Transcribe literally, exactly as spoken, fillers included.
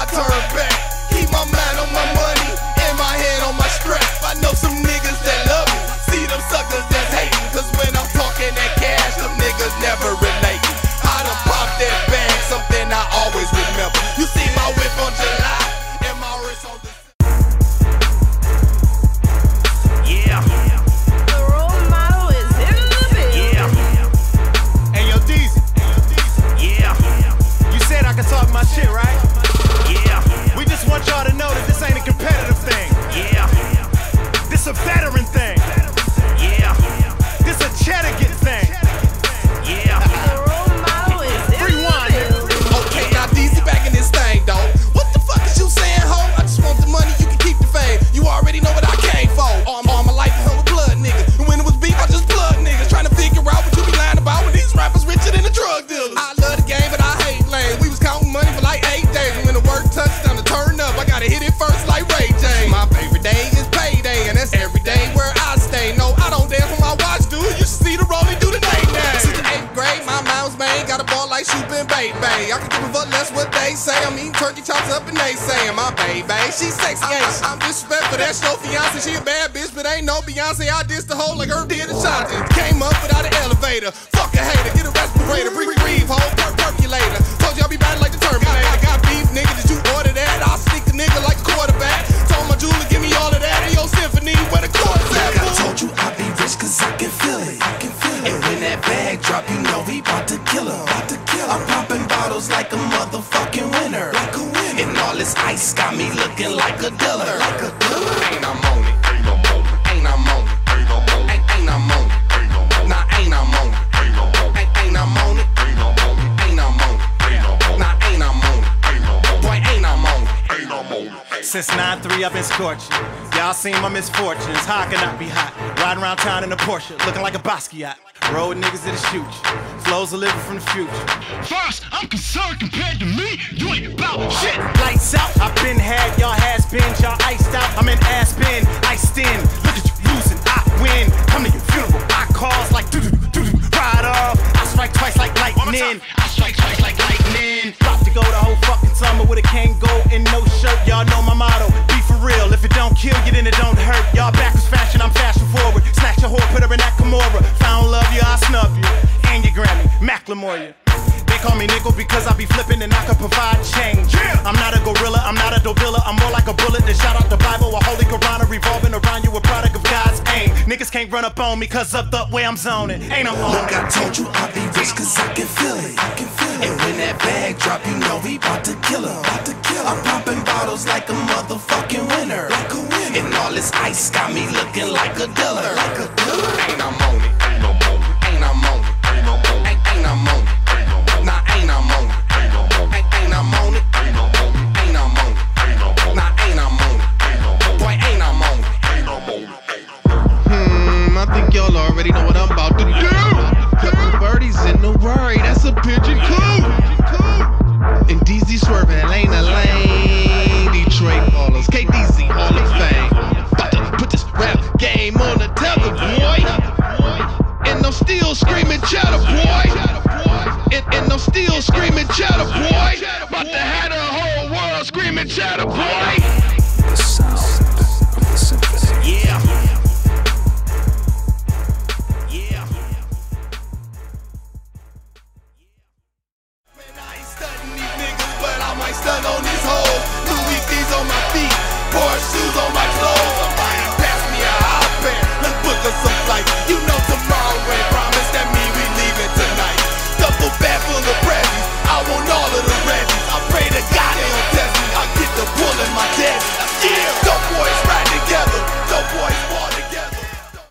turn back. Keep my mind on my money and my head on my strap. I know some niggas that love me, see them suckers that's hating. Cause when I'm talking that cash, them niggas never relate. I done popped that bag, something I always remember. You see my whip on July and my wrist on the yeah. The role model is in the building. Yeah. Hey yo, Deezy. Yeah. You said I could talk my shit, right? Yeah. We just want y'all to know that this ain't a competitive thing. Yeah. This a veteran thing. Yeah. This a cheddar get thing. Yeah. The role model is in Rewind, the building. okay, now D Z back in this thing, dawg. What the fuck is you saying, ho? I just want the money, you can keep the fame. You already know what I came for. All, all my life hung with blood niggas. And when it was beef, I just plug niggas. Trying to figure out what you be lying about when these rappers richer than the drug dealers. I love the game, but I hate lane. We was counting money for like eight days. And when the work touched down to turn up, I gotta hit it first like Ray J. My favorite day is payday, and that's every day where I stay. No, I don't dance when my watch do. You should see the rolling do the night now. Since the eighth grade, my mom's man got a ball like Shoopin' Bay Bay. I can give a fuck less what they say. I'm eating turkey chops up and they saying my baby, she sexy, ain't she? I'm disrespectful, that's no fiance. She a bad bitch, but ain't no Beyonce. I dissed the hoe like her did Ashanti. Came up without an elevator. Fuck a hater, get a respirator. Breathe, breathe, hoe, per percolator. Told you I'll be bad like the Terminator. I got beef, nigga, did you order that? I'll sneak the nigga like a quarterback. Told my jeweler, give me all of that. And yo, symphony, where the chords at? I told you I'll be rich cause I can feel it. I can feel it. And when that bag drop, you know we bout to kill her. Bout to kill her. I'm popping bottles like a motherfucking winner. Like a winner. And all this ice got me looking like a dealer. Like a dealer. Ain't I'm on it. Ain't I'm on it. Ain't I'm on it. Ain't I'm on it. Ain't I'm on it. Nah, ain't I'm on it. Ain't I'm on it. Ain't I'm on it. Ain't I'm on it. Nah, ain't I'm on it. Boy, ain't I'm on it. Ain't I'm on it. Since nine three I've been scorching. Y'all seen my misfortunes. How can I be hot? Riding around town in a Porsche, looking like a Basquiat. Road niggas that'll shoot you. Flows are living from the future. First, I'm concerned compared to me, you ain't about shit. Lights out, I've been had, y'all has been, y'all iced out. I'm in Aspen, iced in. Look at you losing, I win. Come to your funeral, I calls like doo doo doo doo. Ride off, I strike twice like lightning. I strike twice like lightning. About to go the whole fucking summer with a Kango and no shirt. Y'all know my motto, be for real. If it don't kill you, then it don't hurt. Y'all backwards fashion, I'm fashion forward. Snatch your whore, put her in that Kimura. Found love you, I snub you. And your Grammy, Macklemore. They call me nickel because I be flipping and I can provide change. I'm not a gorilla, I'm not a dobilla. I'm more like a bullet that shot out the Bible. A holy Quran revolving around you, a product of God's aim. Niggas can't run up on me cause of the way I'm zoning. Ain't I'm on Look, it. I told you I'll be rich cause I can feel it. I can feel it. And when that bag drop, you know we bout to kill her. Bout to kill her. I'm popping bottles like a motherfucking winner. Like a winner. And all this ice got me looking like a dealer. Like a dealer. Ain't I'm on it. Ain't I'm on it. Ain't I'm on it. Ain't I'm on it. Ain't I'm on it. Nah, ain't I'm on it. Ain't I'm on it. Ain't I'm on it. Ain't I'm on it. Nah, ain't I'm on it. Boy, ain't I'm on it. Ain't I'm on it. Hmm, I think y'all already know what I'm about to do. Couple birdies in the worry, that's a pigeon coop. And D Z swerving, Elena Lane. Detroit Ballers, K D Z Hall of Fame. About to put this rap game on the tether, boy. And I'm still screaming cheddar, boy. And, and I'm still screaming cheddar, boy. About to have the whole world screaming cheddar, boy. The sound of the symphony. Yeah. Yeah. Man, I ain't stunting these niggas, but I might stun on these hoes. Louis D's on my feet, Porsche